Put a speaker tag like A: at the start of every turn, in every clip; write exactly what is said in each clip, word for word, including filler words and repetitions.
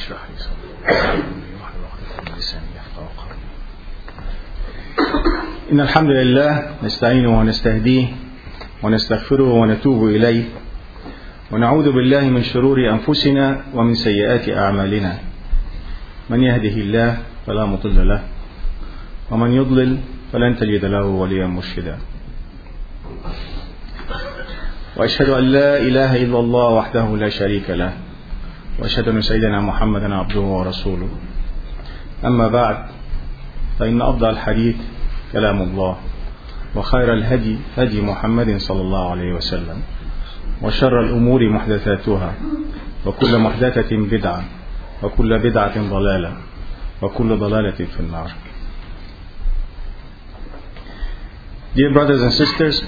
A: اشرح لي صدري واحلل عقدة من لساني يفقهوا قولي. إن الحمد لله نستعينه ونستهديه ونستغفره ونتوب إليه ونعوذ بالله من شرور أنفسنا ومن سيئات أعمالنا. من يهده الله فلا مضل له ومن يضلل فلن تجد له وليا مرشدا. وأشهد أن لا إله إلا الله وحده لا شريك له وأشهد أن سيدنا محمدا عبده ورسوله. أما بعد، فإن أفضل الحديث كلام الله، وخير الهدي هدي محمد صلى الله عليه وسلم، وشر الأمور محدثاتها، وكل محدثة بدعة، وكل بدعة ضلالة، وكل ضلالة في النار. Dear brothers and sisters,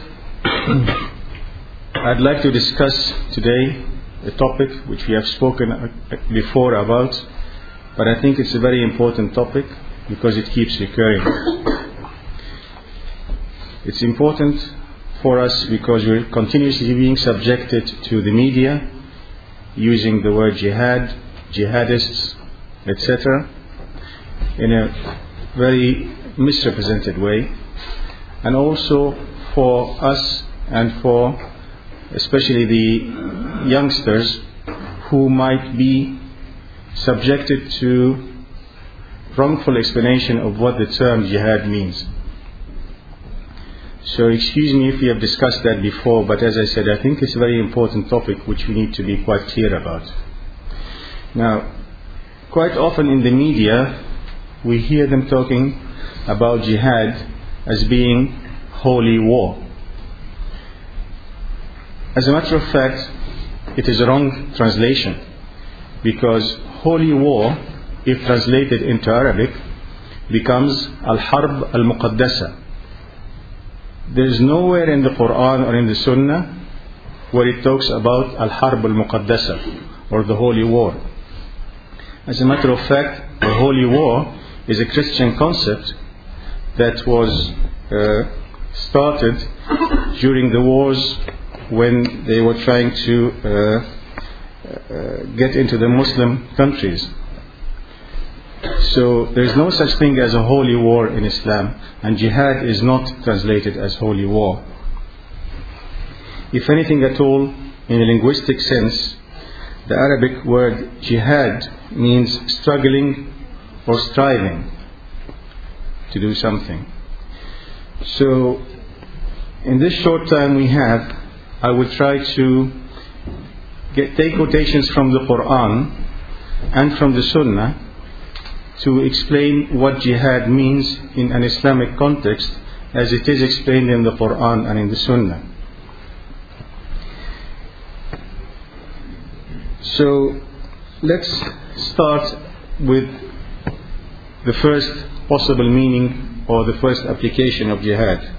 A: I'd like to discuss today a topic which we have spoken before about, but I think it's a very important topic because it keeps recurring. It's important for us because we're continuously being subjected to the media using the word jihad, jihadists, et cetera in a very misrepresented way, and also for us and for especially the youngsters who might be subjected to wrongful explanation of what the term jihad means. So excuse me if we have discussed that before, but as I said, I think it's a very important topic which we need to be quite clear about. Now, quite often in the media we hear them talking about jihad as being holy war. As a matter of fact, it is a wrong translation, because holy war, if translated into Arabic, becomes al-harb al-muqaddasa. There is nowhere in the Quran or in the Sunnah where it talks about al-harb al-muqaddasa or the holy war. As a matter of fact, the holy war is a Christian concept that was uh, started during the wars when they were trying to uh, uh, get into the Muslim countries. So there is no such thing as a holy war in Islam, and jihad is not translated as holy war. If anything at all, in a linguistic sense, the Arabic word jihad means struggling or striving to do something. So in this short time we have, I will try to get, take quotations from the Quran and from the Sunnah to explain what jihad means in an Islamic context as it is explained in the Quran and in the Sunnah. So let's start with the first possible meaning or the first application of jihad.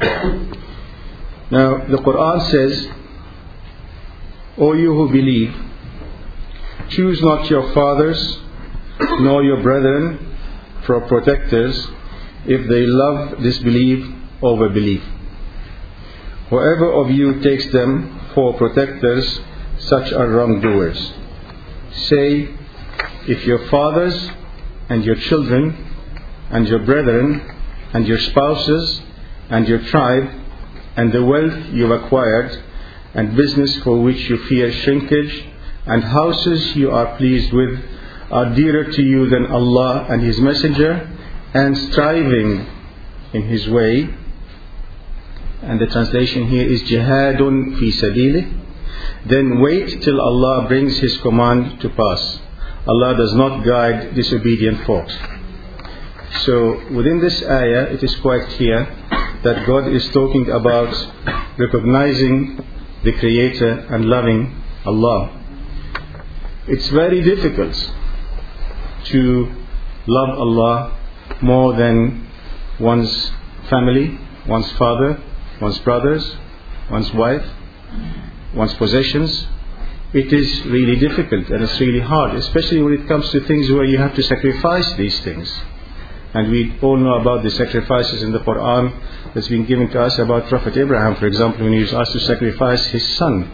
A: Now, the Quran says, O you who believe, choose not your fathers nor your brethren for protectors if they love disbelief over belief. Whoever of you takes them for protectors, such are wrongdoers. Say, if your fathers and your children and your brethren and your spouses and your tribe and the wealth you have acquired, and business for which you fear shrinkage, and houses you are pleased with, are dearer to you than Allah and His Messenger, and striving in His way, and the translation here is jihadun fi sabilih, then wait till Allah brings His command to pass. Allah does not guide disobedient folks. So within this ayah, it is quite clear that God is talking about recognizing the Creator and loving Allah. It's very difficult to love Allah more than one's family, one's father, one's brothers, one's wife, one's possessions. It is really difficult and it's really hard, especially when it comes to things where you have to sacrifice these things. And we all know about the sacrifices in the Quran that's been given to us about Prophet Abraham, for example, when he was asked to sacrifice his son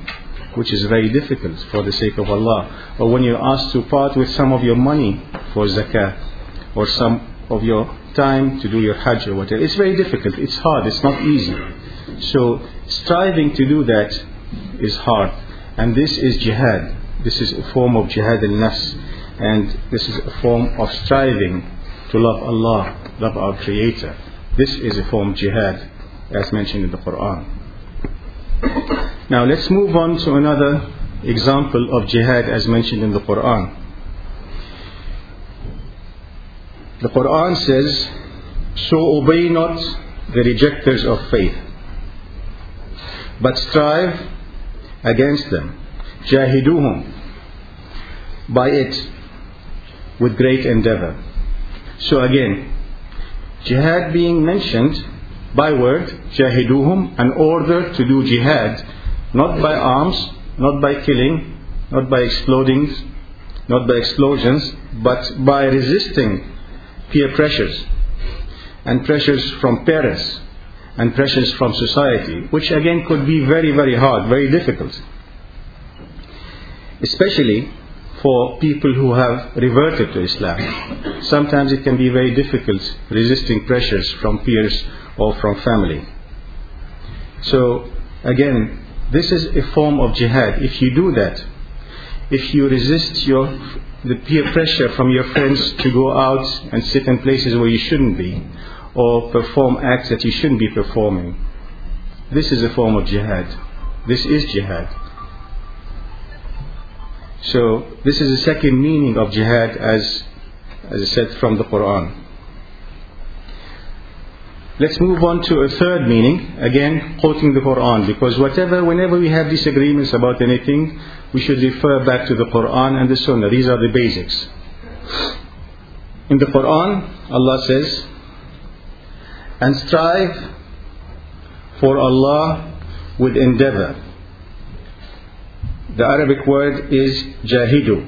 A: which is very difficult for the sake of Allah. Or when you're asked to part with some of your money for zakah, or some of your time to do your hajj or whatever, it's very difficult, it's hard, it's not easy. So striving to do that is hard, and this is jihad. This is a form of jihad al-nafs, and this is a form of striving to love Allah, love our Creator. This is a form of jihad as mentioned in the Quran. Now let's move on to another example of jihad as mentioned in the Quran. The Quran says, "So obey not the rejectors of faith, but strive against them, jahiduhum, by it, with great endeavor." So again, jihad being mentioned by word, jahiduhum, an order to do jihad, not by arms, not by killing, not by exploding, not by explosions, but by resisting peer pressures and pressures from parents and pressures from society, which again could be very, very hard, very difficult, especially for people who have reverted to Islam. Sometimes it can be very difficult resisting pressures from peers or from family. So again, this is a form of jihad. If you do that, if you resist your the peer pressure from your friends to go out and sit in places where you shouldn't be, or perform acts that you shouldn't be performing, this is a form of jihad. This is jihad. So this is the second meaning of jihad, as as I said, from the Quran. Let's move on to a third meaning, again quoting the Quran, because whatever, whenever we have disagreements about anything, we should refer back to the Quran and the Sunnah. These are the basics. In the Quran, Allah says, "And strive for Allah with endeavor." The Arabic word is jahidu,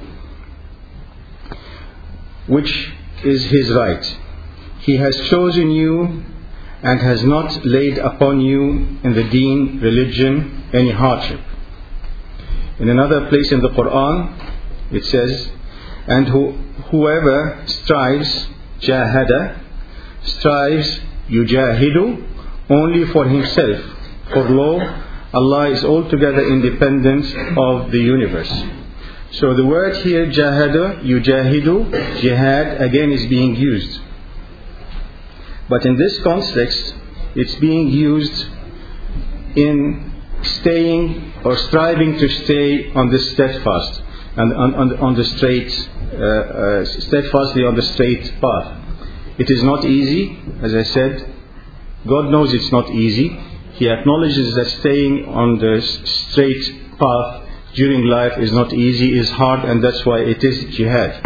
A: which is His right. He has chosen you and has not laid upon you in the deen, religion, any hardship. In another place in the Quran, it says, "And who, whoever strives, jahada, strives, yujahidu, only for himself. For lo, Allah is altogether independent of the universe." So the word here, jahada, yujahidu, jihad, again is being used. But in this context, it's being used in staying or striving to stay on the steadfast and on, on, on the straight, uh, uh, steadfastly on the straight path. It is not easy, as I said. God knows it's not easy. He acknowledges that staying on the straight path during life is not easy, is hard, and that's why it is jihad.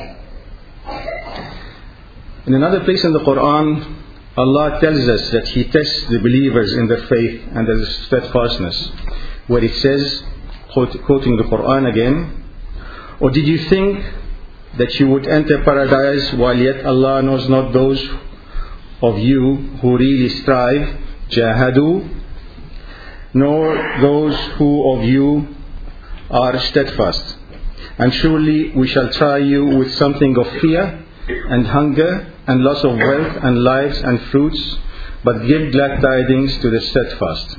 A: In another place in the Quran, Allah tells us that He tests the believers in their faith and their steadfastness, where it says, quoting the Quran again, "Or did you think that you would enter paradise while yet Allah knows not those of you who really strive, jahadu, nor those who of you are steadfast? And surely we shall try you with something of fear and hunger and loss of wealth and lives and fruits, but give glad tidings to the steadfast."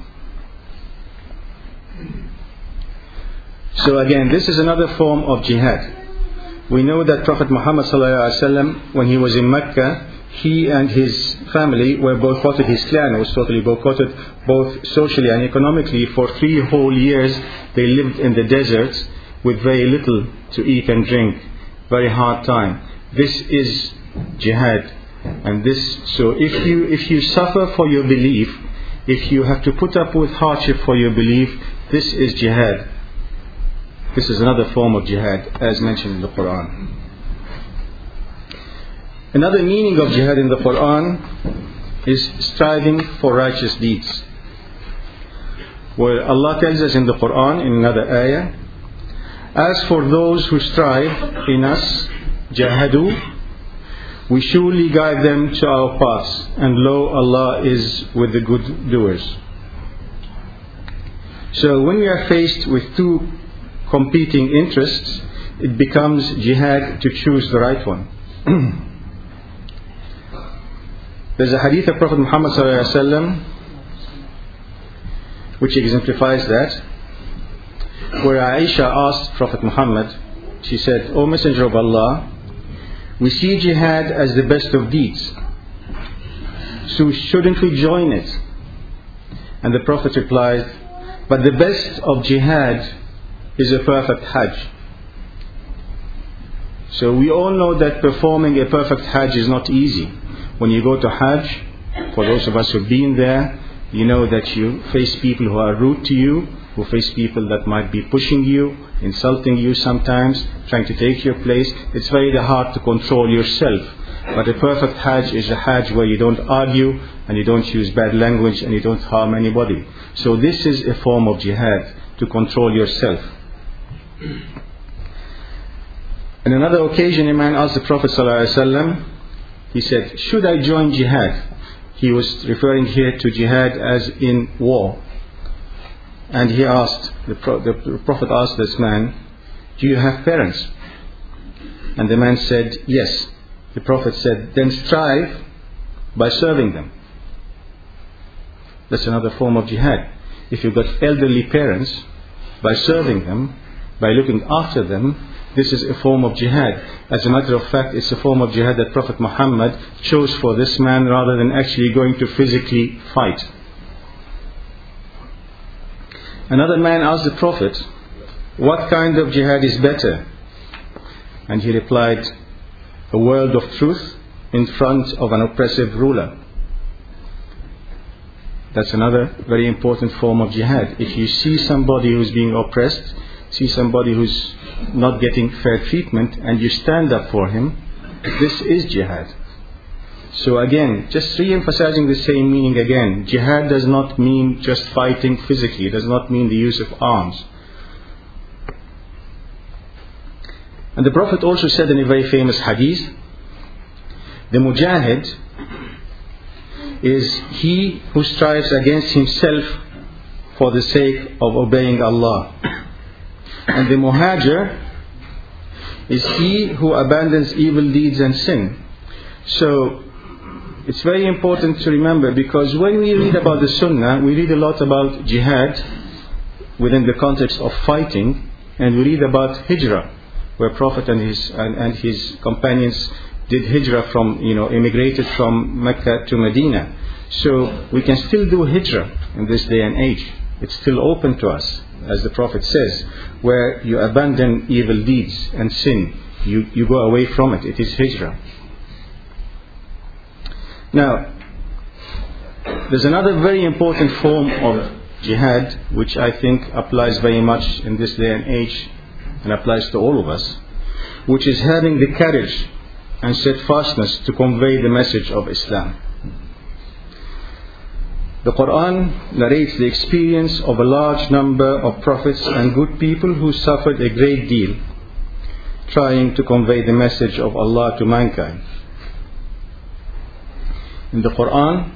A: So again, this is another form of jihad. We know that Prophet Muhammad sallallahu alaihi wasallam, when he was in Mecca, he and his family were boycotted, his clan was totally boycotted, both socially and economically. For three whole years they lived in the desert with very little to eat and drink. Very hard time. This is jihad. And this, so if you if you suffer for your belief, if you have to put up with hardship for your belief, this is jihad. This is another form of jihad, as mentioned in the Quran. Another meaning of jihad in the Quran is striving for righteous deeds, where Allah tells us in the Quran, in another ayah, "As for those who strive in us, jahadu, we surely guide them to our paths, and lo, Allah is with the good doers." So when we are faced with two competing interests, it becomes jihad to choose the right one. There's a hadith of Prophet Muhammad sallallahu alaihi wasallam which exemplifies that, where Aisha asked Prophet Muhammad, she said, "O Messenger of Allah, we see jihad as the best of deeds, so shouldn't we join it?" And the Prophet replied, "But the best of jihad is a perfect hajj." So we all know that performing a perfect hajj is not easy. When you go to hajj, for those of us who've been there, you know that you face people who are rude to you, who face people that might be pushing you, insulting you sometimes, trying to take your place. It's very hard to control yourself. But a perfect hajj is a hajj where you don't argue and you don't use bad language and you don't harm anybody. So this is a form of jihad, to control yourself. On another occasion, a man asked the Prophet ﷺ, he said, "Should I join jihad?" He was referring here to jihad as in war. And he asked, the, Pro, the Prophet asked this man, "Do you have parents?" And the man said, "Yes." The Prophet said, "Then strive by serving them." That's another form of jihad. If you've got elderly parents, by serving them, by looking after them, this is a form of jihad. As a matter of fact, it's a form of jihad that Prophet Muhammad chose for this man rather than actually going to physically fight. Another man asked the Prophet, "What kind of jihad is better?" And he replied, "A world of truth in front of an oppressive ruler." That's another very important form of jihad. If you see somebody who's being oppressed, see somebody who's not getting fair treatment, and you stand up for him, this is jihad. So again, just re-emphasizing the same meaning again, jihad does not mean just fighting physically, it does not mean the use of arms. And the Prophet also said in a very famous hadith, the mujahid is he who strives against himself for the sake of obeying Allah. And the muhajir is he who abandons evil deeds and sin. So it's very important to remember, because when we read about the Sunnah, we read a lot about jihad within the context of fighting, and we read about hijrah, where Prophet and his and, and his companions did hijrah from, you know, immigrated from Mecca to Medina. So we can still do hijrah in this day and age. It's still open to us, as the Prophet says, where you abandon evil deeds and sin, you, you go away from it. It is hijrah. Now, there's another very important form of jihad which I think applies very much in this day and age and applies to all of us, which is having the courage and steadfastness to convey the message of Islam. The Quran narrates the experience of a large number of prophets and good people who suffered a great deal trying to convey the message of Allah to mankind. In the Quran,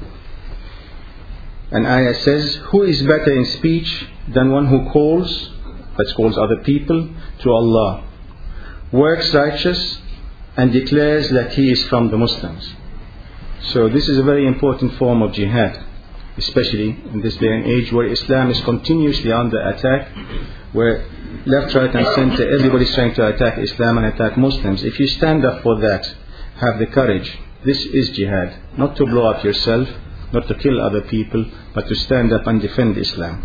A: an ayah says, "Who is better in speech than one who calls, that calls other people, to Allah, works righteous, and declares that he is from the Muslims?" So this is a very important form of jihad, especially in this day and age where Islam is continuously under attack, where left, right and center everybody is trying to attack Islam and attack Muslims. If you stand up for that, have the courage, this is jihad. Not to blow up yourself, not to kill other people, but to stand up and defend Islam.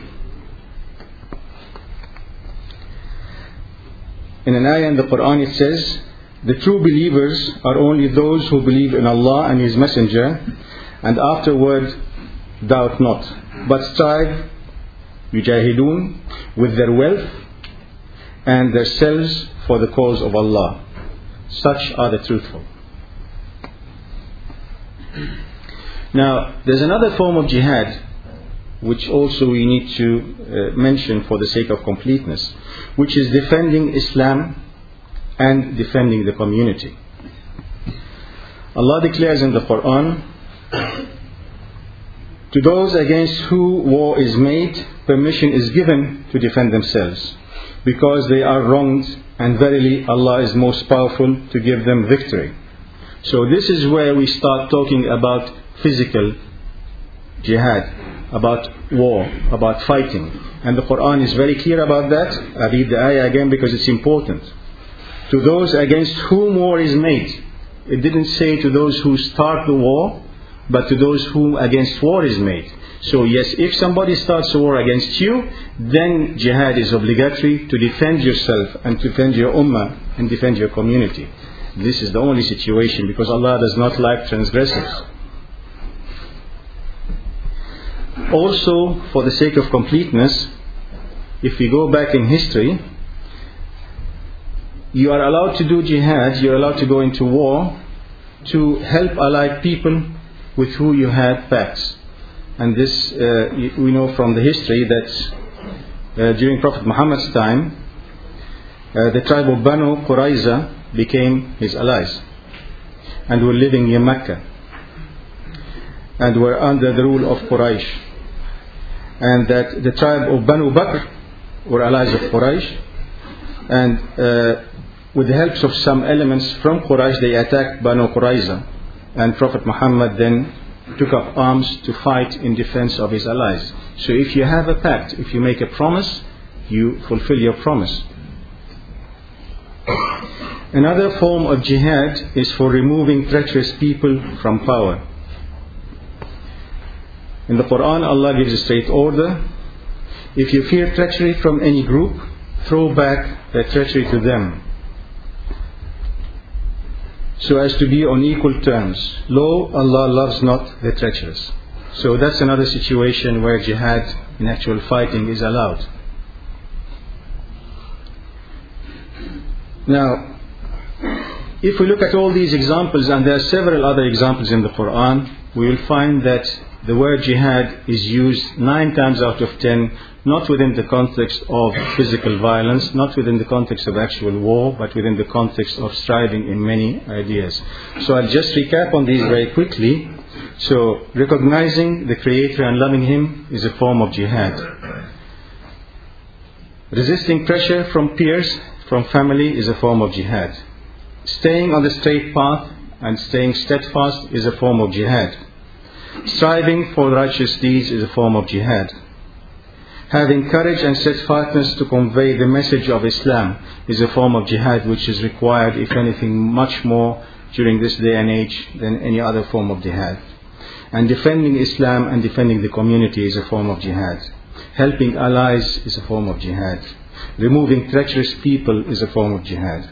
A: In an ayah in the Quran it says, "The true believers are only those who believe in Allah and His Messenger, and afterward doubt not, but strive, yujahidun, with their wealth and their selves for the cause of Allah. Such are the truthful." Now, there's another form of jihad which also we need to uh, mention for the sake of completeness, which is defending Islam and defending the community. Allah declares in the Quran, To those against who war is made, permission is given to defend themselves, because they are wronged, and verily Allah is most powerful to give them victory. So this is where we start talking about physical jihad, about war, about fighting. And the Quran is very clear about that. I read the ayah again because it's important. To those against whom war is made. It didn't say to those who start the war, but to those whom against war is made. So yes, if somebody starts a war against you, then jihad is obligatory to defend yourself and to defend your ummah and defend your community. This is the only situation, because Allah does not like transgressors. Also, for the sake of completeness, if we go back in history, you are allowed to do jihad, you are allowed to go into war to help allied people with who you had pacts. And this, uh, we know from the history that uh, during Prophet Muhammad's time, uh, the tribe of Banu Qurayza became his allies and were living in Mecca and were under the rule of Quraysh. And that the tribe of Banu Bakr were allies of Quraysh, and uh, with the help of some elements from Quraysh, they attacked Banu Qurayza, and Prophet Muhammad then took up arms to fight in defense of his allies. So if you have a pact, if you make a promise, you fulfill your promise. Another form of jihad is for removing treacherous people from power. In the Quran, Allah gives a straight order. If you fear treachery from any group, throw back that treachery to them, so as to be on equal terms. Lo, Allah loves not the treacherous. So that's another situation where jihad in actual fighting is allowed. Now, if we look at all these examples, and there are several other examples in the Quran, we will find that the word jihad is used nine times out of ten, not within the context of physical violence, not within the context of actual war, but within the context of striving in many ideas. So I'll just recap on these very quickly. So, recognizing the Creator and loving Him is a form of jihad. Resisting pressure from peers, from family, is a form of jihad. Staying on the straight path and staying steadfast is a form of jihad. Striving for righteous deeds is a form of jihad. Having courage and steadfastness to convey the message of Islam is a form of jihad, which is required, if anything, much more during this day and age than any other form of jihad. And defending Islam and defending the community is a form of jihad. Helping allies is a form of jihad. Removing treacherous people is a form of jihad.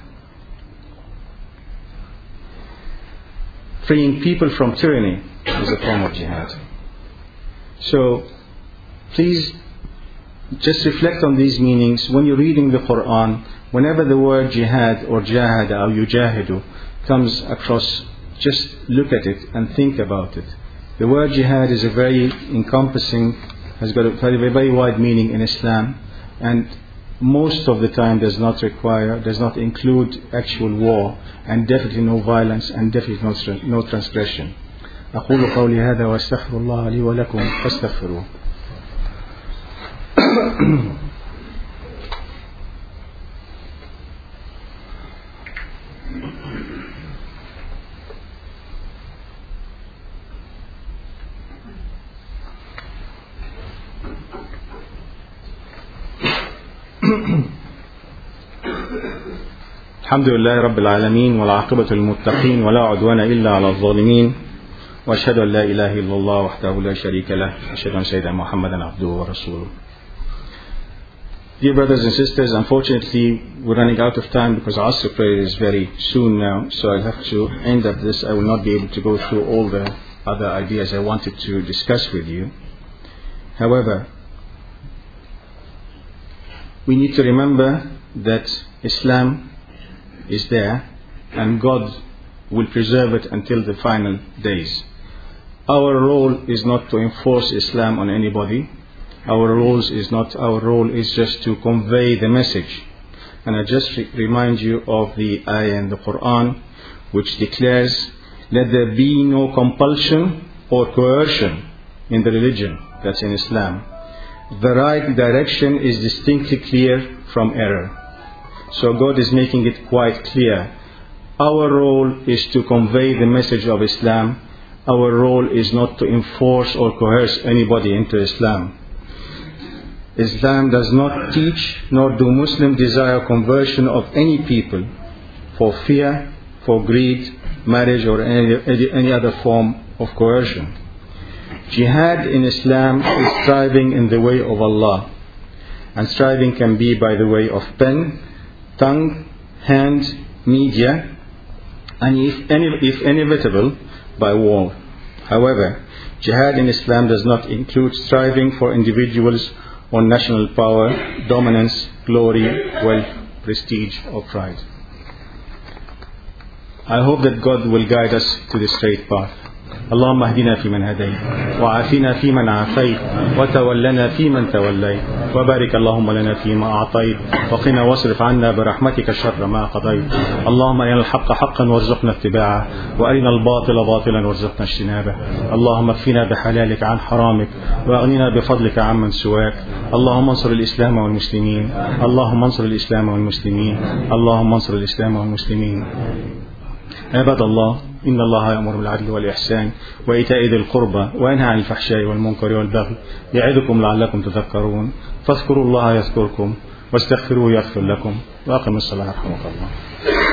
A: Freeing people from tyranny is a form of jihad. So, please just reflect on these meanings. When you're reading the Quran, whenever the word jihad or jahada or yujahidu comes across, just look at it and think about it. The word jihad is a very encompassing, has got a very, very wide meaning in Islam, and most of the time does not require, does not include actual war, and definitely no violence, and definitely no, no transgression. أقول قولي هذا وأستغفر الله لي ولكم فاستغفروه. الحمد لله رب العالمين والعاقبة للمتقين ولا عدوان إلا على الظالمين وأشهد أن لا إله إلا الله وحده لا شريك له وأشهد أن سيدنا محمدا عبده ورسوله. Dear brothers and sisters, unfortunately we're running out of time because Asr prayer is very soon now, so I'll have to end up this. I will not be able to go through all the other ideas I wanted to discuss with you. However, we need to remember that Islam is there and God will preserve it until the final days. Our role is not to enforce Islam on anybody. Our roles is not. Our role is just to convey the message. And I just re- remind you of the ayah in the Quran which declares, "Let there be no compulsion or coercion in the religion, that's in Islam, the right direction is distinctly clear from error. So God is making it quite clear. Our role is to convey the message of Islam. Our role is not to enforce or coerce anybody into Islam. Islam does not teach, nor do Muslims desire conversion of any people for fear, for greed, marriage, or any, any other form of coercion. Jihad in Islam is striving in the way of Allah. And striving can be by the way of pen, tongue, hand, media, and if, if inevitable, by war. However, jihad in Islam does not include striving for individuals or national power, dominance, glory, wealth, prestige, or pride. I hope that God will guide us to the straight path. اللهم اهدنا فيمن هديت وعافنا فيمن عافيت وتولنا فيمن توليت وبارك اللهم لنا فيما أعطيت وقنا واصرف عنا برحمتك شر ما قضيت اللهم أرنا الحق حقا وارزقنا اتباعه وأرنا الباطل باطلا وارزقنا اجتنابه اللهم اكفنا بحلالك عن حرامك وأغننا بفضلك عمن سواك اللهم انصر الإسلام والمسلمين اللهم انصر الإسلام والمسلمين اللهم انصر الإسلام والمسلمين. عباد الله، إن الله يأمر بالعدل والإحسان وإيتاء ذي القربى وينهى عن الفحشاء والمنكر والبغي يعظكم لعلكم تذكرون فاذكروا الله يذكركم واستغفروه يغفر لكم وأقم الصلاة رحمك الله.